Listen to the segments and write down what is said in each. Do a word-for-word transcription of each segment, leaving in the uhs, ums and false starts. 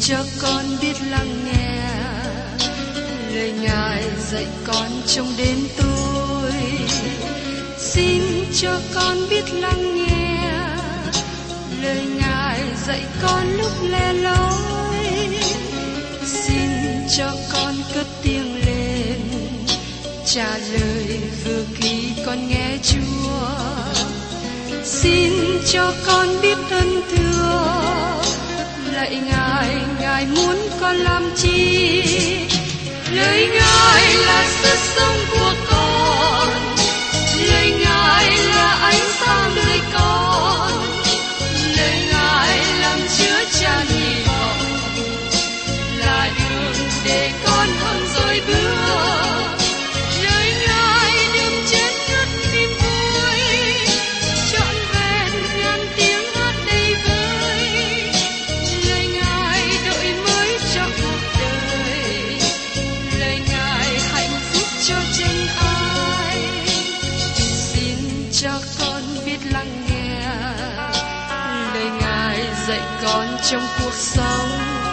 cho con biết lắng nghe lời Ngài dạy con trong đêm tối. Xin cho con biết lắng nghe lời Ngài dạy con lúc le lối. Xin cho con cất tiếng lên trả lời vừa khi con nghe Chúa. Xin cho con biết ơn thưa lạy Ngài, Ngài muốn con làm chi? Lời Ngài là sức sống của con, lời Ngài là ánh sáng đời con, lời Ngài làm chứa chan hy vọng, là đường để con hơn rồi bước. Lời Ngài đừng chết ngất niềm vui, trọn vẹn ngàn tiếng hát đầy vơi. Lời Ngài đổi mới cho cuộc đời, lời Ngài hạnh phúc cho chân ai. Xin cho con biết lắng nghe lời Ngài dạy con trong cuộc sống.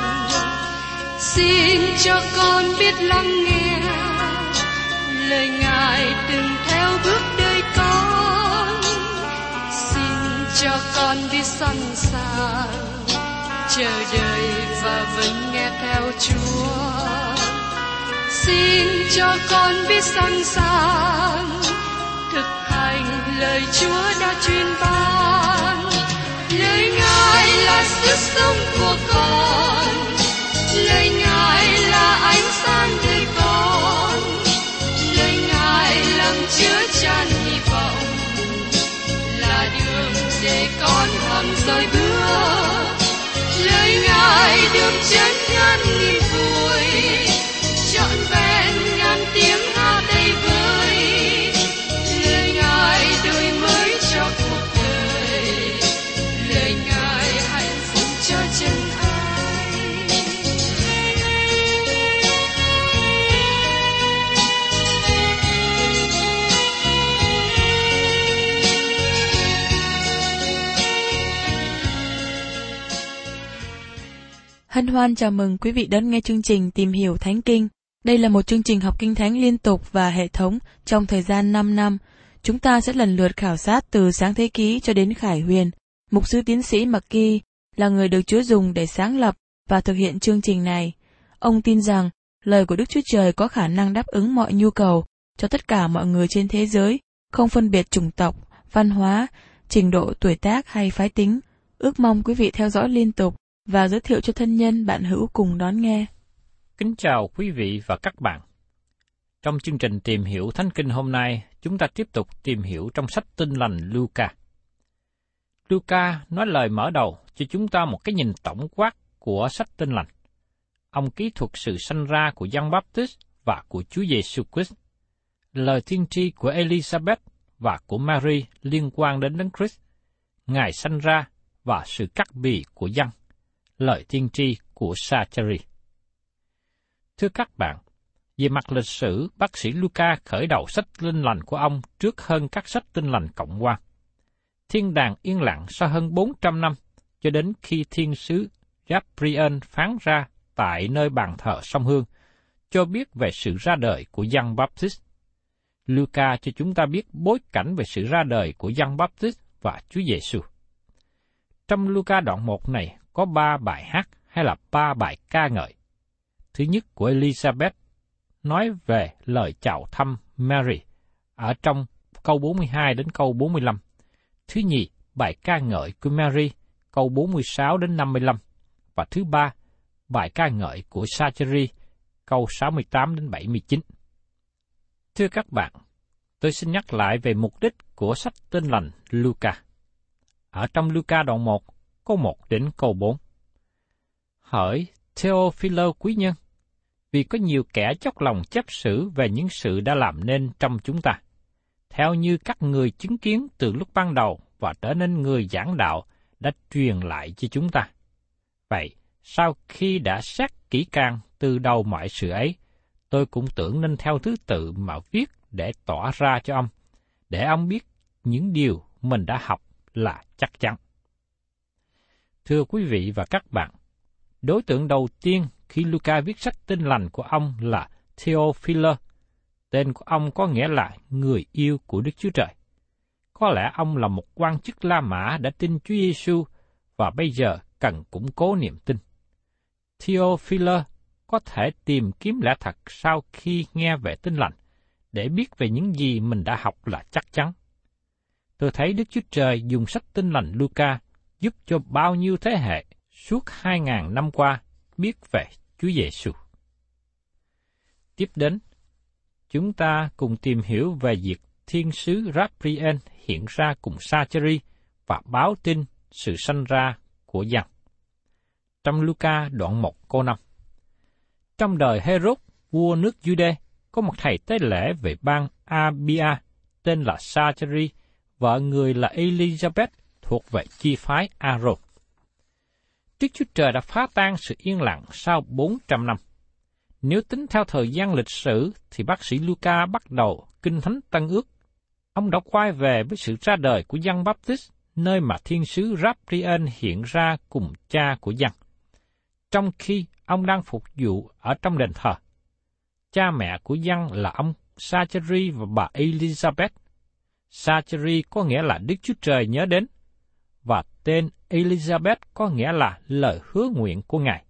Xin cho con biết lắng nghe lời Ngài từng theo bước đời con. Xin cho con biết sẵn sàng chờ đợi và vẫn nghe theo Chúa. Xin cho con biết sẵn sàng thực hành lời Chúa đã truyền ban. Lời Ngài là sức sống của con, lời Ngài là ánh sáng đời con, lời Ngài làm chứa chan hy vọng, là đường để con hằng rời bước. Lời Ngài đường chân ngàn nghìn vui, trọn vẹn ngàn tiếng hát đầy vơi. Lời Ngài đổi mới cho cuộc đời, lời Ngài hạnh phúc cho chân ai. Hân hoan chào mừng quý vị đón nghe chương trình Tìm hiểu Thánh Kinh. Đây là một chương trình học Kinh Thánh liên tục và hệ thống trong thời gian năm năm. Chúng ta sẽ lần lượt khảo sát từ Sáng Thế Ký cho đến Khải Huyền. Mục sư tiến sĩ McGee là người được Chúa dùng để sáng lập và thực hiện chương trình này. Ông tin rằng lời của Đức Chúa Trời có khả năng đáp ứng mọi nhu cầu cho tất cả mọi người trên thế giới, không phân biệt chủng tộc, văn hóa, trình độ tuổi tác hay phái tính. Ước mong quý vị theo dõi liên tục và giới thiệu cho thân nhân bạn hữu cùng đón nghe. Kính chào quý vị và các bạn. Trong chương trình Tìm hiểu Thánh Kinh hôm nay, chúng ta tiếp tục tìm hiểu trong sách Tin lành Luca. Luca nói lời mở đầu cho chúng ta một cái nhìn tổng quát của sách Tin lành. Ông kỹ thuật sự sanh ra của Giăng Baptist và của Chúa Giêsu Christ, lời tiên tri của Elizabeth và của Mary liên quan đến Đấng Christ, Ngài sanh ra và sự cắt bì của Giăng, lời tiên tri của Sa-cha-ri. Thưa các bạn, về mặt lịch sử, bác sĩ Luca khởi đầu sách Tin lành của ông trước hơn các sách Tin lành cộng quan. Thiên đàng yên lặng sau hơn bốn trăm năm, cho đến khi thiên sứ Gabriel phán ra tại nơi bàn thờ sông Hương, cho biết về sự ra đời của Giăng Baptist. Luca cho chúng ta biết bối cảnh về sự ra đời của Giăng Baptist và Chúa Giêsu. Trong Luca đoạn một này có ba bài hát hay là ba bài ca ngợi. Thứ nhất của Elizabeth nói về lời chào thăm Mary ở trong câu bốn mươi hai đến câu bốn mươi lăm. Thứ nhì, bài ca ngợi của Mary câu bốn mươi sáu đến năm mươi lăm. Và thứ ba, bài ca ngợi của Sa-cha-ri câu sáu mươi tám đến bảy mươi chín. Thưa các bạn, tôi xin nhắc lại về mục đích của sách Tin lành Luca. Ở trong Luca đoạn một, câu một đến câu bốn. Hỡi Theophilo quý nhân, vì có nhiều kẻ chốc lòng chép sử về những sự đã làm nên trong chúng ta, theo như các người chứng kiến từ lúc ban đầu và trở nên người giảng đạo đã truyền lại cho chúng ta. Vậy, sau khi đã xét kỹ càng từ đầu mọi sự ấy, tôi cũng tưởng nên theo thứ tự mà viết để tỏ ra cho ông, để ông biết những điều mình đã học là chắc chắn. Thưa quý vị và các bạn, Đối tượng đầu tiên khi Luca viết sách Tin lành của ông là Theophilus. Tên của ông có nghĩa là người yêu của Đức Chúa Trời. Có lẽ ông là một quan chức La Mã đã tin Chúa Giêsu và bây giờ cần củng cố niềm tin. Theophilus có thể tìm kiếm lẽ thật sau khi nghe về Tin lành, để biết về những gì mình đã học là chắc chắn. Tôi thấy Đức Chúa Trời dùng sách Tin lành Luca giúp cho bao nhiêu thế hệ suốt hai ngàn năm qua biết về Chúa Giêsu. Tiếp đến, chúng ta cùng tìm hiểu về việc thiên sứ Gabriel hiện ra cùng Sa-cha-ri và báo tin sự sanh ra của Giăng. Trong Luca đoạn một câu năm. Trong đời Hê-rốt, vua nước Giu-đê, có một thầy tế lễ về bang Abia, tên là Sa-cha-ri, vợ người là Elizabeth, thuộc về chi phái A-rôn. Đức Chúa Trời đã phá tan sự yên lặng sau bốn trăm năm. Nếu tính theo thời gian lịch sử, thì bác sĩ Luca bắt đầu Kinh Thánh Tân Ước. Ông đã quay về với sự ra đời của Giăng Baptist, nơi mà thiên sứ Gabriel hiện ra cùng cha của Giăng, trong khi ông đang phục vụ ở trong đền thờ. Cha mẹ của Giăng là ông Sa-cha-ri và bà Elizabeth. Sa-cha-ri có nghĩa là Đức Chúa Trời nhớ đến, và tên Elizabeth có nghĩa là lời hứa nguyện của Ngài.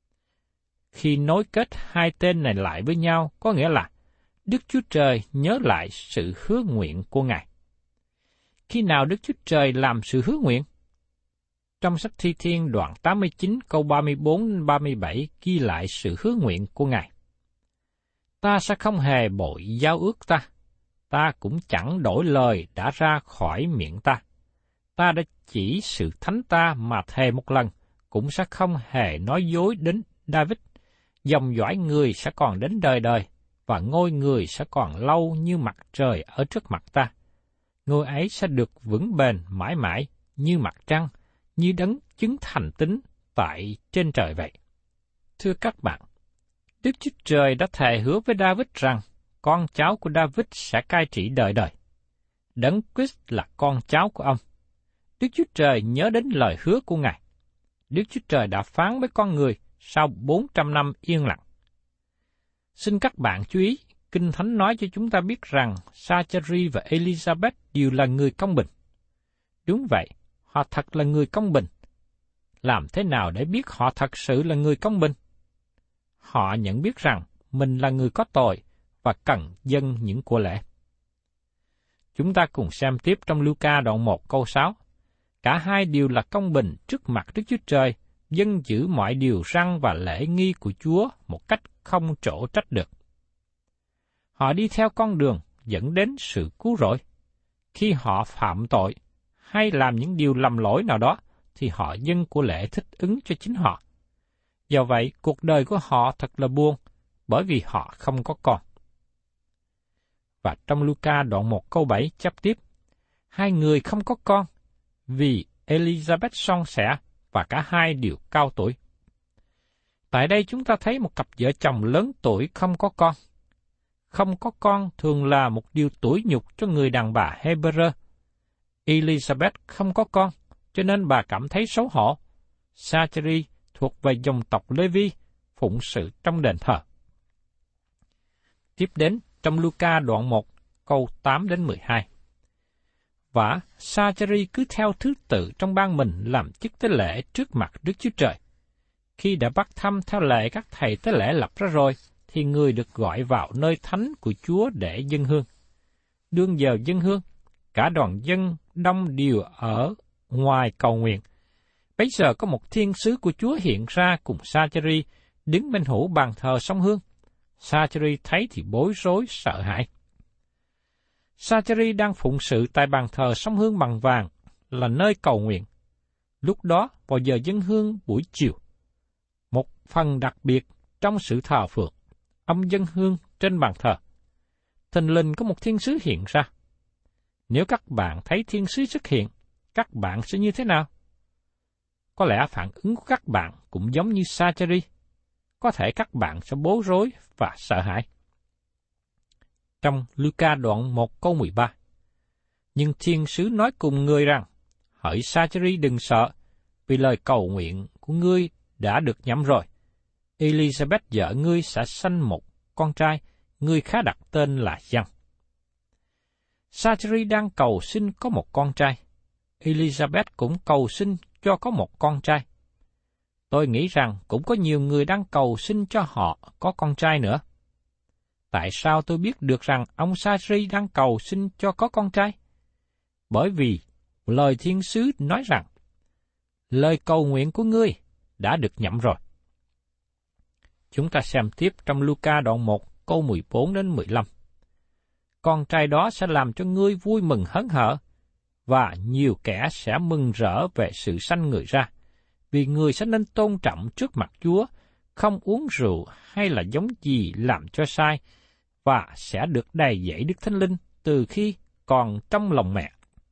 Khi nối kết hai tên này lại với nhau, có nghĩa là Đức Chúa Trời nhớ lại sự hứa nguyện của Ngài. Khi nào Đức Chúa Trời làm sự hứa nguyện? Trong sách Thi Thiên đoạn tám mươi chín câu ba mươi bốn đến ba mươi bảy ghi lại sự hứa nguyện của Ngài. Ta sẽ không hề bội giao ước ta, ta cũng chẳng đổi lời đã ra khỏi miệng ta. Ta đã chỉ sự thánh ta mà thề một lần, cũng sẽ không hề nói dối đến David. Dòng dõi người sẽ còn đến đời đời, và ngôi người sẽ còn lâu như mặt trời ở trước mặt ta. Ngôi ấy sẽ được vững bền mãi mãi như mặt trăng, như đấng chứng thành tín tại trên trời vậy. Thưa các bạn, Đức Chúa Trời đã thề hứa với David rằng con cháu của David sẽ cai trị đời đời. Đấng Christ là con cháu của ông. Đức Chúa Trời nhớ đến lời hứa của Ngài. Đức Chúa Trời đã phán với con người sau bốn trăm năm yên lặng. Xin các bạn chú ý, Kinh Thánh nói cho chúng ta biết rằng Sa-cha-ri và Elizabeth đều là người công bình. Đúng vậy, họ thật là người công bình. Làm thế nào để biết họ thật sự là người công bình? Họ nhận biết rằng mình là người có tội và cần dâng những của lễ. Chúng ta cùng xem tiếp trong Luca đoạn một câu sáu. Cả hai đều là công bình trước mặt Đức Chúa Trời, dân giữ mọi điều răn và lễ nghi của Chúa một cách không trổ trách được. Họ đi theo con đường dẫn đến sự cứu rỗi. Khi họ phạm tội hay làm những điều lầm lỗi nào đó, thì họ dâng của lễ thích ứng cho chính họ. Do vậy, cuộc đời của họ thật là buồn, bởi vì họ không có con. Và trong Luca đoạn một câu bảy chép tiếp, hai người không có con, vì Elizabeth son sẻ và cả hai đều cao tuổi. Tại đây chúng ta thấy một cặp vợ chồng lớn tuổi không có con. Không có con thường là một điều tủi nhục cho người đàn bà Hebrew. Elizabeth không có con, cho nên bà cảm thấy xấu hổ. Sa-cha-ri thuộc về dòng tộc Lê-vi, phụng sự trong đền thờ. Tiếp đến trong Luca đoạn một, câu tám đến mười hai. Và Sa-cha-ri cứ theo thứ tự trong bang mình làm chức tế lễ trước mặt Đức Chúa Trời. Khi đã bắt thăm theo lệ các thầy tế lễ lập ra rồi, thì người được gọi vào nơi thánh của Chúa để dâng hương. Đương giờ dâng hương, cả đoàn dân đông đều ở ngoài cầu nguyện. Bấy giờ có một thiên sứ của Chúa hiện ra cùng Sa-cha-ri đứng bên hữu bàn thờ sông hương. Sa-cha-ri thấy thì bối rối sợ hãi. Sa-cha-ri đang phụng sự tại bàn thờ sông hương bằng vàng, là nơi cầu nguyện. Lúc đó vào giờ dâng hương buổi chiều, một phần đặc biệt trong sự thờ phượng, ông dâng hương trên bàn thờ. Thình lình có một thiên sứ hiện ra. Nếu các bạn thấy thiên sứ xuất hiện, các bạn sẽ như thế nào? Có lẽ phản ứng của các bạn cũng giống như Sa-cha-ri. Có thể các bạn sẽ bối rối và sợ hãi. Trong Luca đoạn một câu mười ba, nhưng thiên sứ nói cùng người rằng, hỡi Sa-cha-ri đừng sợ, vì lời cầu nguyện của ngươi đã được nhậm rồi. Elizabeth vợ ngươi sẽ sanh một con trai, ngươi khá đặt tên là Giăng. Zachary đang cầu xin có một con trai. Elizabeth cũng cầu xin cho có một con trai. Tôi nghĩ rằng cũng có nhiều người đang cầu xin cho họ có con trai nữa. Tại sao tôi biết được rằng ông Zachary đang cầu xin cho có con trai? Bởi vì lời thiên sứ nói rằng, lời cầu nguyện của ngươi đã được nhậm rồi. Chúng ta xem tiếp trong Luca đoạn một câu mười bốn đến mười lăm. Con trai đó sẽ làm cho ngươi vui mừng hớn hở, và nhiều kẻ sẽ mừng rỡ về sự sanh người ra, vì người sẽ nên tôn trọng trước mặt Chúa, không uống rượu hay là giống gì làm cho sai, và sẽ được đầy dẫy Đức Thánh Linh từ khi còn trong lòng mẹ.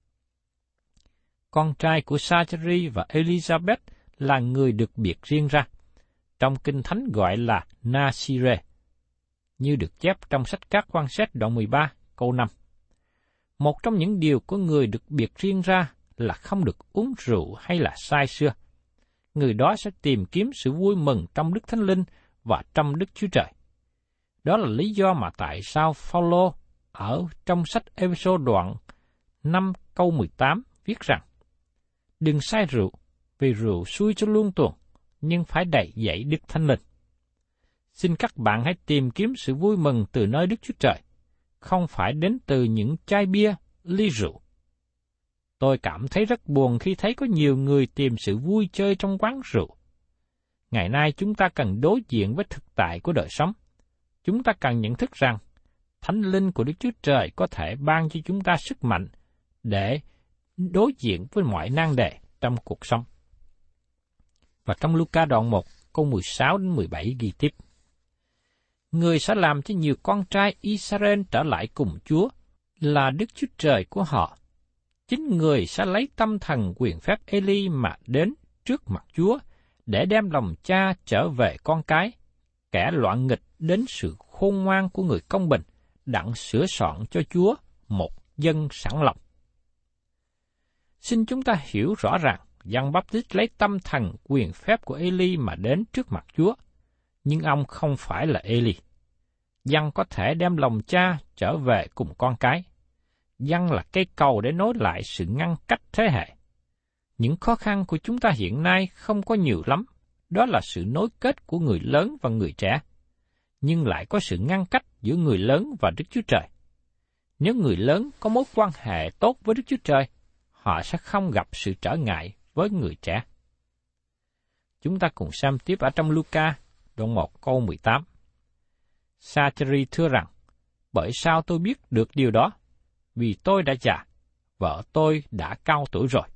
Con trai của Zachary và Elizabeth là người được biệt riêng ra. Trong Kinh Thánh gọi là Nasire, như được chép trong sách Các Quan Xét đoạn mười ba, câu năm. Một trong những điều của người được biệt riêng ra là không được uống rượu hay là say sưa. Người đó sẽ tìm kiếm sự vui mừng trong Đức Thánh Linh và trong Đức Chúa Trời. Đó là lý do mà tại sao Phaolô ở trong sách Ê-phê-sô đoạn năm câu mười tám viết rằng: Đừng say rượu, vì rượu xui cho luông tuồng, nhưng phải đầy dẫy Đức Thánh Linh. Xin các bạn hãy tìm kiếm sự vui mừng từ nơi Đức Chúa Trời, không phải đến từ những chai bia, ly rượu. Tôi cảm thấy rất buồn khi thấy có nhiều người tìm sự vui chơi trong quán rượu. Ngày nay chúng ta cần đối diện với thực tại của đời sống. Chúng ta cần nhận thức rằng Thánh Linh của Đức Chúa Trời có thể ban cho chúng ta sức mạnh để đối diện với mọi nan đề trong cuộc sống. Và trong Luca đoạn một, câu mười sáu đến mười bảy ghi tiếp: Người sẽ làm cho nhiều con trai Israel trở lại cùng Chúa, là Đức Chúa Trời của họ. Chính người sẽ lấy tâm thần quyền phép Eli mà đến trước mặt Chúa, để đem lòng cha trở về con cái, kẻ loạn nghịch đến sự khôn ngoan của người công bình, đặng sửa soạn cho Chúa một dân sẵn lòng. Xin chúng ta hiểu rõ rằng, Giăng Báp-tít lấy tâm thần quyền phép của Eli mà đến trước mặt Chúa, nhưng ông không phải là Eli. Giăng có thể đem lòng cha trở về cùng con cái. Giăng là cây cầu để nối lại sự ngăn cách thế hệ. Những khó khăn của chúng ta hiện nay không có nhiều lắm, đó là sự nối kết của người lớn và người trẻ, nhưng lại có sự ngăn cách giữa người lớn và Đức Chúa Trời. Nếu người lớn có mối quan hệ tốt với Đức Chúa Trời, họ sẽ không gặp sự trở ngại với người trẻ. Chúng ta cùng xem tiếp ở trong Luca, đoạn một câu mười tám. Zachary thưa rằng, bởi sao tôi biết được điều đó? Vì tôi đã già, vợ tôi đã cao tuổi rồi.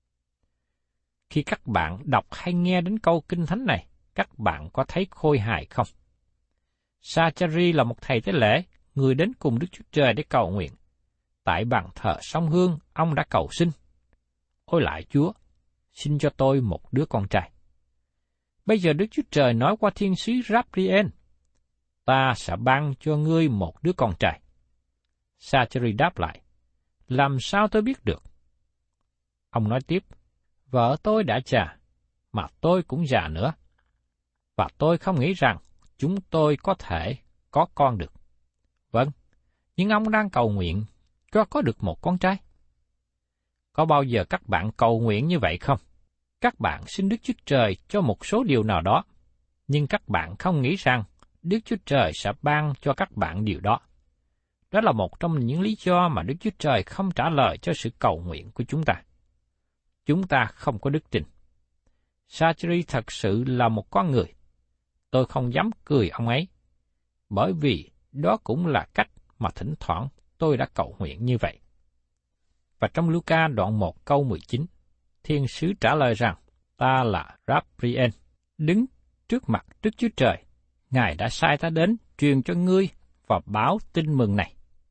Khi các bạn đọc hay nghe đến câu Kinh Thánh này, các bạn có thấy khôi hài không? Zachary là một thầy tế lễ, người đến cùng Đức Chúa Trời để cầu nguyện. Tại bàn thờ sông Hương, ông đã cầu xin: Ôi lạy Chúa, xin cho tôi một đứa con trai. Bây giờ Đức Chúa Trời nói qua thiên sứ Gabriel: Ta sẽ ban cho ngươi một đứa con trai. Zachary đáp lại: Làm sao tôi biết được? Ông nói tiếp: Vợ tôi đã già, mà tôi cũng già nữa, và tôi không nghĩ rằng chúng tôi có thể có con được. Vâng, nhưng ông đang cầu nguyện cho có được một con trai. Có bao giờ các bạn cầu nguyện như vậy không? Các bạn xin Đức Chúa Trời cho một số điều nào đó, nhưng các bạn không nghĩ rằng Đức Chúa Trời sẽ ban cho các bạn điều đó. Đó là một trong những lý do mà Đức Chúa Trời không trả lời cho sự cầu nguyện của chúng ta. Chúng ta không có đức tin. Zachary thật sự là một con người. Tôi không dám cười ông ấy, bởi vì đó cũng là cách mà thỉnh thoảng tôi đã cầu nguyện như vậy. Và trong Luca đoạn một câu mười chín, thiên sứ trả lời rằng, ta là Gabriel, đứng trước mặt Đức Chúa Trời. Ngài đã sai ta đến truyền cho ngươi và báo tin mừng này.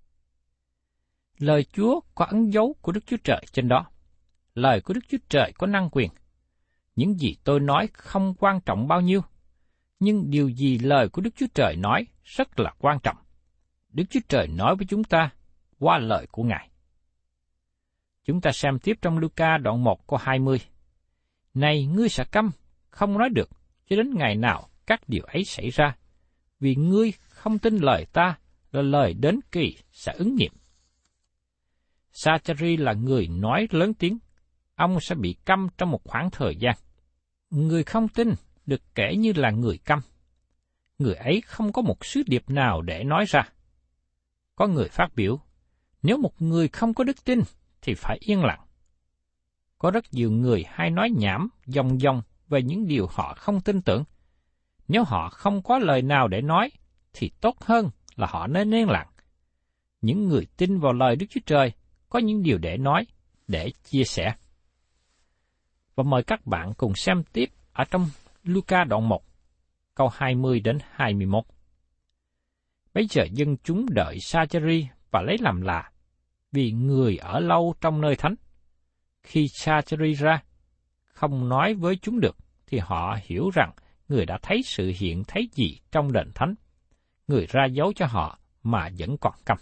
Lời Chúa có ấn dấu của Đức Chúa Trời trên đó. Lời của Đức Chúa Trời có năng quyền. Những gì tôi nói không quan trọng bao nhiêu, nhưng điều gì lời của Đức Chúa Trời nói rất là quan trọng. Đức Chúa Trời nói với chúng ta qua lời của Ngài. Chúng ta xem tiếp trong Luca đoạn một câu hai mươi. Này ngươi sẽ câm, không nói được, cho đến ngày nào các điều ấy xảy ra, vì ngươi không tin lời ta là lời đến kỳ sẽ ứng nghiệm. Sa-cha-ri là người nói lớn tiếng, ông sẽ bị câm trong một khoảng thời gian. Người không tin được kể như là người câm. Người ấy không có một sứ điệp nào để nói ra. Có người phát biểu, nếu một người không có đức tin thì phải yên lặng. Có rất nhiều người hay nói nhảm dòng dòng về những điều họ không tin tưởng. Nếu họ không có lời nào để nói, thì tốt hơn là họ nên yên lặng. Những người tin vào lời Đức Chúa Trời có những điều để nói, để chia sẻ. Và mời các bạn cùng xem tiếp ở trong Luca đoạn một, câu hai mươi đến hai mươi mốt. Bây giờ dân chúng đợi Sa-cha-ri và lấy làm lạ, vì người ở lâu trong nơi thánh. Khi Sa-cha-ri ra, không nói với chúng được, thì họ hiểu rằng người đã thấy sự hiện thấy gì trong đền thánh. Người ra dấu cho họ mà vẫn còn câm.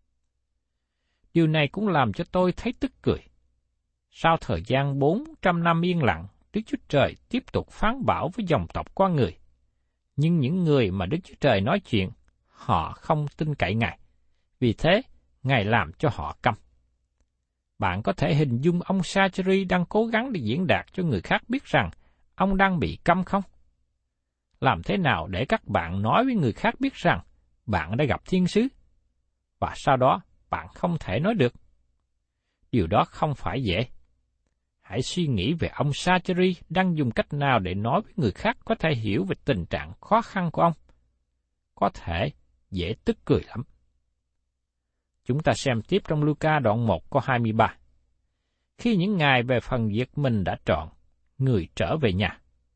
Điều này cũng làm cho tôi thấy tức cười. Sau thời gian bốn trăm năm yên lặng, Đức Chúa Trời tiếp tục phán bảo với dòng tộc con người. Nhưng những người mà Đức Chúa Trời nói chuyện, họ không tin cậy Ngài. Vì thế, Ngài làm cho họ câm. Bạn có thể hình dung ông Sa-cha-ri đang cố gắng để diễn đạt cho người khác biết rằng ông đang bị câm không? Làm thế nào để các bạn nói với người khác biết rằng bạn đã gặp thiên sứ, và sau đó bạn không thể nói được? Điều đó không phải dễ. Hãy suy nghĩ về ông Sa-cha-ri đang dùng cách nào để nói với người khác có thể hiểu về tình trạng khó khăn của ông. Có thể dễ tức cười lắm. Chúng ta xem tiếp trong Luca đoạn một câu hai mươi ba. Khi những ngày về phần việc mình đã trọn, người trở về nhà.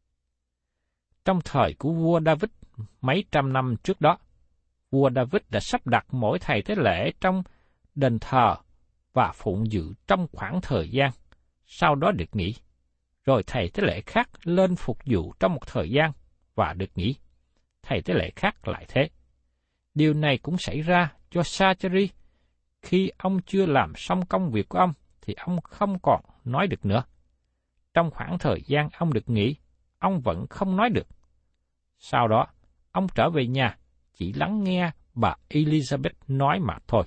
Trong thời của vua David mấy trăm năm trước đó, vua David đã sắp đặt mỗi thầy tế lễ trong đền thờ và phụng dự trong khoảng thời gian, sau đó được nghỉ. Rồi thầy tế lễ khác lên phục vụ trong một thời gian và được nghỉ. Thầy tế lễ khác lại thế. Điều này cũng xảy ra cho Sa-cha-ri. Khi ông chưa làm xong công việc của ông, thì ông không còn nói được nữa. Trong khoảng thời gian ông được nghỉ, ông vẫn không nói được. Sau đó, ông trở về nhà, chỉ lắng nghe bà Elizabeth nói mà thôi.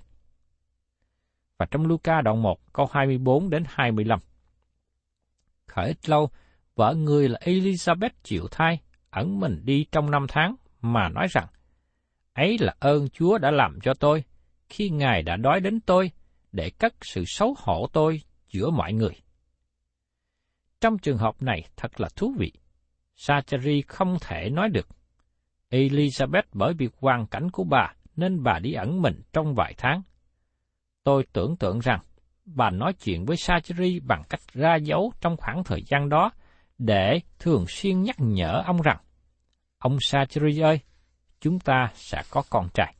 Và trong Luca đoạn một, câu hai mươi bốn đến hai mươi lăm. Khởi ít lâu, vợ người là Elizabeth chịu thai, ẩn mình đi trong năm tháng, mà nói rằng, ấy là ơn Chúa đã làm cho tôi, khi Ngài đã đói đến tôi, để cất sự xấu hổ tôi giữa mọi người. Trong trường hợp này thật là thú vị. Sa-cha-ri không thể nói được. Elizabeth bởi vì hoàn cảnh của bà nên bà đi ẩn mình trong vài tháng. Tôi tưởng tượng rằng bà nói chuyện với Sa-cha-ri bằng cách ra dấu trong khoảng thời gian đó để thường xuyên nhắc nhở ông rằng, ông Sa-cha-ri ơi, chúng ta sẽ có con trai.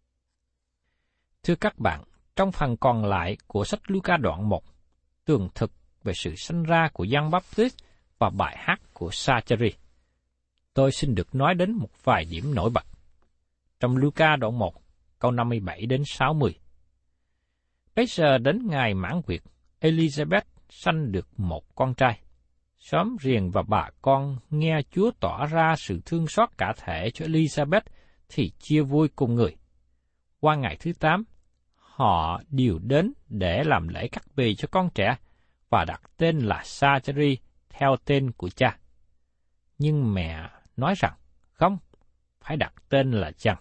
Thưa các bạn, trong phần còn lại của sách Luca đoạn một, tường thực về sự sanh ra của Giăng Báp-tít và bài hát của Sa-cha-ri, tôi xin được nói đến một vài điểm nổi bật. Trong Luca đoạn một, câu năm mươi bảy đến sáu mươi. Bây giờ đến ngày mãn quyệt, Elizabeth sanh được một con trai. Xóm riềng và bà con nghe Chúa tỏ ra sự thương xót cả thể cho Elizabeth thì chia vui cùng người. Qua ngày thứ tám, họ đều đến để làm lễ cắt bì cho con trẻ và đặt tên là Sa-cha-ri theo tên của cha. Nhưng mẹ nói rằng, không, phải đặt tên là Giăng.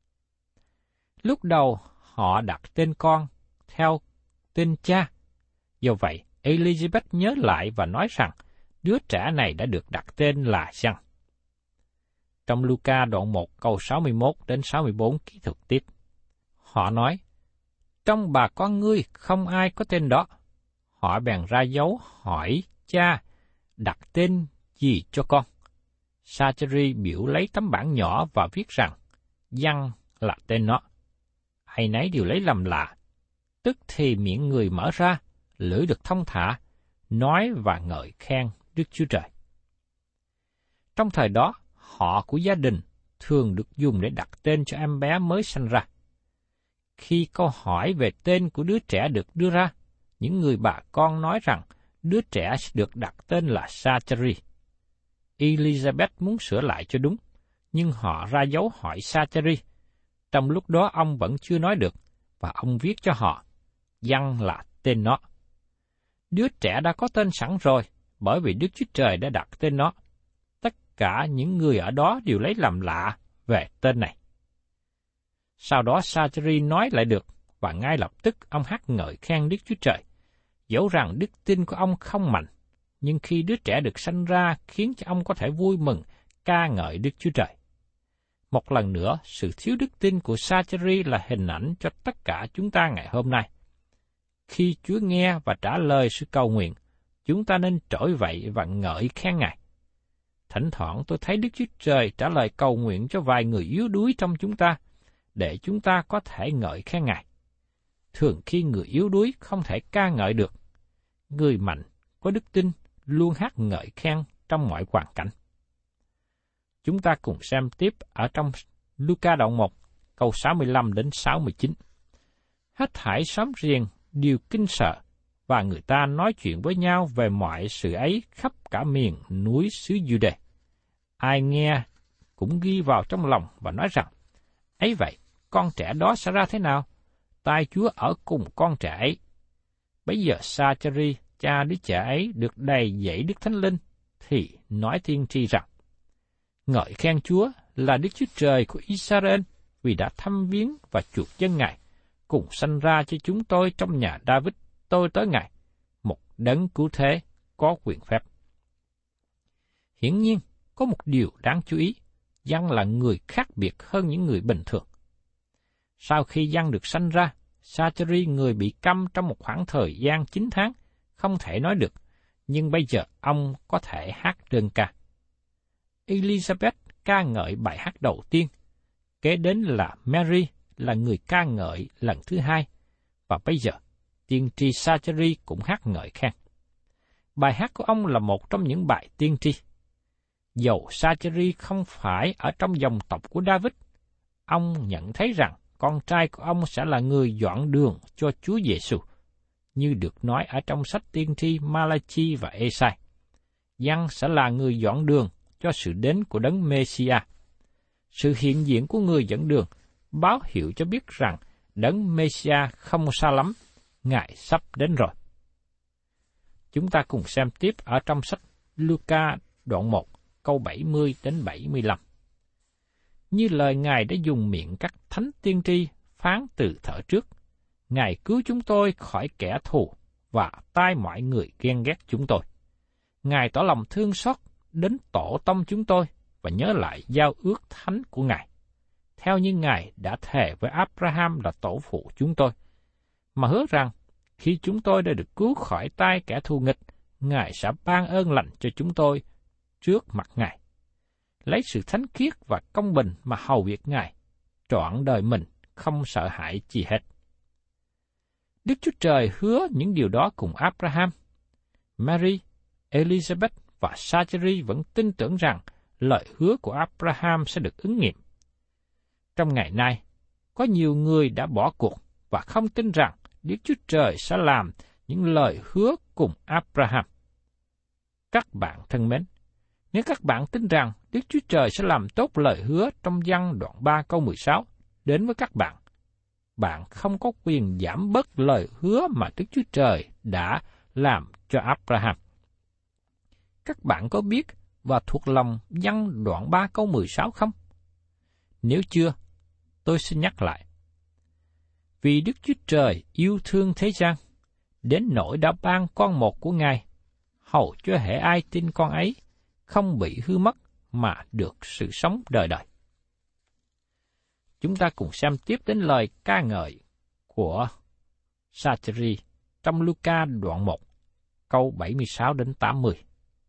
Lúc đầu, họ đặt tên con theo tên cha. Do vậy, Elizabeth nhớ lại và nói rằng, đứa trẻ này đã được đặt tên là Giăng. Trong Luca đoạn một câu sáu mươi mốt đến sáu mươi bốn kỹ thuật tiếp. Họ nói, trong bà con ngươi không ai có tên đó. Họ bèn ra dấu hỏi cha, đặt tên gì cho con? Sa-cha-ri biểu lấy tấm bảng nhỏ và viết rằng, Giăng là tên nó. Ai nấy đều lấy làm lạ. Tức thì miệng người mở ra, lưỡi được thông thả, nói và ngợi khen Đức Chúa Trời. Trong thời đó, họ của gia đình thường được dùng để đặt tên cho em bé mới sanh ra. Khi câu hỏi về tên của đứa trẻ được đưa ra, những người bà con nói rằng đứa trẻ sẽ được đặt tên là Sa-cha-ri. Elizabeth muốn sửa lại cho đúng, nhưng họ ra dấu hỏi Zachary. Trong lúc đó ông vẫn chưa nói được, và ông viết cho họ, Giăng là tên nó. Đứa trẻ đã có tên sẵn rồi, bởi vì Đức Chúa Trời đã đặt tên nó. Tất cả những người ở đó đều lấy làm lạ về tên này. Sau đó Zachary nói lại được, và ngay lập tức ông hát ngợi khen Đức Chúa Trời. Dẫu rằng đức tin của ông không mạnh, nhưng khi đứa trẻ được sanh ra khiến cho ông có thể vui mừng, ca ngợi Đức Chúa Trời. Một lần nữa, sự thiếu đức tin của Zachary là hình ảnh cho tất cả chúng ta ngày hôm nay. Khi Chúa nghe và trả lời sự cầu nguyện, chúng ta nên trỗi dậy và ngợi khen Ngài. Thỉnh thoảng tôi thấy Đức Chúa Trời trả lời cầu nguyện cho vài người yếu đuối trong chúng ta, để chúng ta có thể ngợi khen Ngài. Thường khi người yếu đuối không thể ca ngợi được, người mạnh, có đức tin, luôn hát ngợi khen trong mọi hoàn cảnh. Chúng ta cùng xem tiếp ở trong Luca đoạn một, câu sáu mươi lăm đến sáu mươi chín. Hết thảy xóm riêng đều kinh sợ, và người ta nói chuyện với nhau về mọi sự ấy khắp cả miền núi xứ Giu-đê. Ai nghe cũng ghi vào trong lòng và nói rằng, ấy vậy, con trẻ đó sẽ ra thế nào? Tai Chúa ở cùng con trẻ ấy. Bấy giờ Zachary, cha đứa trẻ ấy được đầy dẫy Đức Thánh Linh, thì nói tiên tri rằng, ngợi khen Chúa là Đức Chúa Trời của Israel, vì đã thăm viếng và chuộc dân Ngài, cùng sanh ra cho chúng tôi trong nhà David tôi tới Ngài, một đấng cứu thế có quyền phép. Hiển nhiên, có một điều đáng chú ý, Giăng là người khác biệt hơn những người bình thường. Sau khi Giăng được sanh ra, Zachary, người bị câm trong một khoảng thời gian chín tháng, không thể nói được, nhưng bây giờ ông có thể hát đơn ca. Elizabeth ca ngợi bài hát đầu tiên, kế đến là Mary là người ca ngợi lần thứ hai, và bây giờ tiên tri Zachary cũng hát ngợi khen. Bài hát của ông là một trong những bài tiên tri. Dầu Zachary không phải ở trong dòng tộc của David, ông nhận thấy rằng con trai của ông sẽ là người dọn đường cho Chúa Giêsu, như được nói ở trong sách tiên tri Malachi và Ê-sai. Giăng sẽ là người dọn đường cho sự đến của đấng Mê-si-a. Sự hiện diện của người dẫn đường báo hiệu cho biết rằng đấng Mê-si-a không xa lắm, Ngài sắp đến rồi. Chúng ta cùng xem tiếp ở trong sách Luca đoạn một, câu bảy mươi đến bảy mươi lăm. Như lời Ngài đã dùng miệng các thánh tiên tri phán từ thuở trước, Ngài cứu chúng tôi khỏi kẻ thù và tai mọi người ghen ghét chúng tôi. Ngài tỏ lòng thương xót đến tổ tông chúng tôi và nhớ lại giao ước thánh của Ngài, theo như Ngài đã thề với Abraham là tổ phụ chúng tôi, mà hứa rằng khi chúng tôi đã được cứu khỏi tay kẻ thù nghịch, Ngài sẽ ban ơn lành cho chúng tôi trước mặt Ngài, lấy sự thánh khiết và công bình mà hầu việc Ngài, trọn đời mình không sợ hãi gì hết. Đức Chúa Trời hứa những điều đó cùng Abraham. Mary, Elizabeth và Zachary vẫn tin tưởng rằng lời hứa của Abraham sẽ được ứng nghiệm. Trong ngày nay, có nhiều người đã bỏ cuộc và không tin rằng Đức Chúa Trời sẽ làm những lời hứa cùng Abraham. Các bạn thân mến, nếu các bạn tin rằng Đức Chúa Trời sẽ làm tốt lời hứa trong Giăng đoạn ba câu mười sáu đến với các bạn, bạn không có quyền giảm bớt lời hứa mà Đức Chúa Trời đã làm cho Abraham. Các bạn có biết và thuộc lòng Giăng đoạn ba câu mười sáu không? Nếu chưa, tôi xin nhắc lại. Vì Đức Chúa Trời yêu thương thế gian, đến nỗi đã ban con một của Ngài, hầu cho hễ ai tin con ấy, không bị hư mất mà được sự sống đời đời. Chúng ta cùng xem tiếp đến lời ca ngợi của Zachary trong Luca đoạn một, câu bảy mươi sáu đến tám mươi.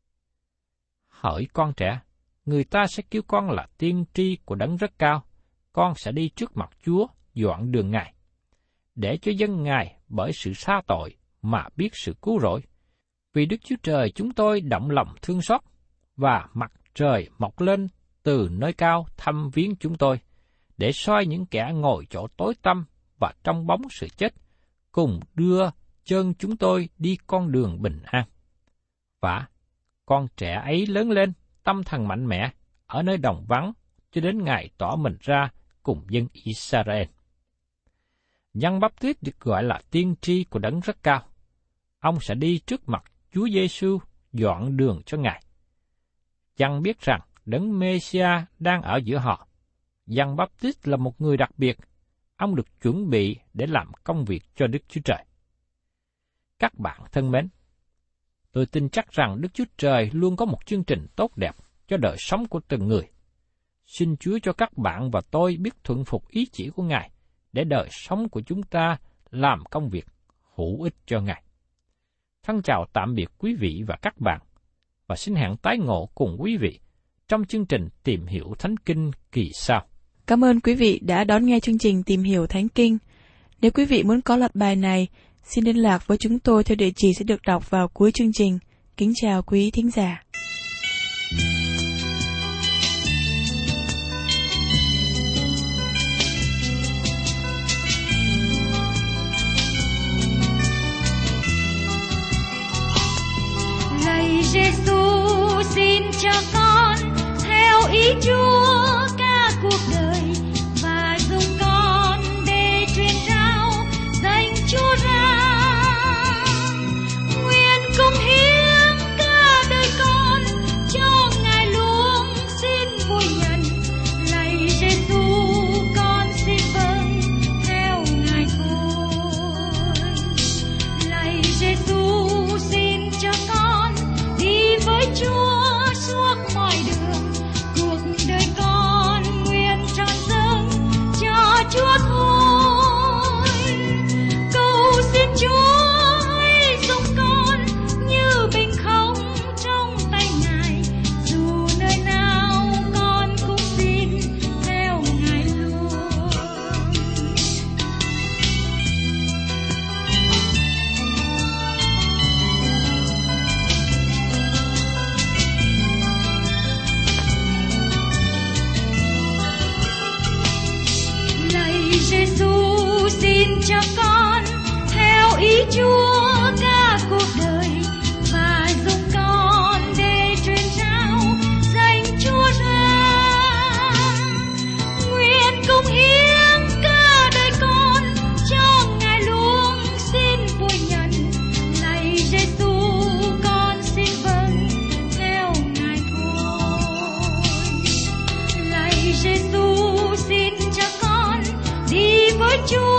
Hỡi con trẻ, người ta sẽ kêu con là tiên tri của Đấng Rất Cao, con sẽ đi trước mặt Chúa dọn đường Ngài, để cho dân Ngài bởi sự sa tội mà biết sự cứu rỗi. Vì Đức Chúa Trời chúng tôi động lòng thương xót, và mặt trời mọc lên từ nơi cao thăm viếng chúng tôi, để soi những kẻ ngồi chỗ tối tăm và trong bóng sự chết, cùng đưa chân chúng tôi đi con đường bình an. Và con trẻ ấy lớn lên, tâm thần mạnh mẽ ở nơi đồng vắng cho đến ngày tỏ mình ra cùng dân Israel. Giăng Báp-tít được gọi là tiên tri của Đấng Rất Cao. Ông sẽ đi trước mặt Chúa Giêsu dọn đường cho Ngài. Giăng biết rằng Đấng Mê-si-a đang ở giữa họ. Giăng Báp-tít là một người đặc biệt. Ông được chuẩn bị để làm công việc cho Đức Chúa Trời. Các bạn thân mến, tôi tin chắc rằng Đức Chúa Trời luôn có một chương trình tốt đẹp cho đời sống của từng người. Xin Chúa cho các bạn và tôi biết thuận phục ý chỉ của Ngài, để đời sống của chúng ta làm công việc hữu ích cho Ngài. Thân chào tạm biệt quý vị và các bạn, và xin hẹn tái ngộ cùng quý vị trong chương trình Tìm Hiểu Thánh Kinh kỳ sau. Cảm ơn quý vị đã đón nghe chương trình Tìm Hiểu Thánh Kinh. Nếu quý vị muốn có loạt bài này, xin liên lạc với chúng tôi theo địa chỉ sẽ được đọc vào cuối chương trình. Kính chào quý thính giả. Lạy Giêsu, xin cho con theo ý Chúa cả cuộc đời, và dùng con để truyền rao danh Chúa ra. Nguyện cống hiến cả đời con cho Ngài luôn xin vui nhận. Lạy Giêsu, con xin vâng theo Ngài thôi. Lạy Giêsu, xin cho con đi với Chúa suốt mọi đường, cuộc đời con nguyện trọn dâng cho Chúa thôi. Cầu xin Chúa hãy dùng con như bình không trong tay Ngài, dù nơi nào con cũng xin theo Ngài luôn. Lạy Giêsu, xin cho con theo ý Chúa cả cuộc đời, và dùng con để truyền rao danh Chúa ra. Nguyện cống hiến cả đời con cho Ngài luôn xin vui nhận. Lạy Giêsu, con xin vâng theo Ngài thôi. Lạy Giêsu, xin cho con đi với Chúa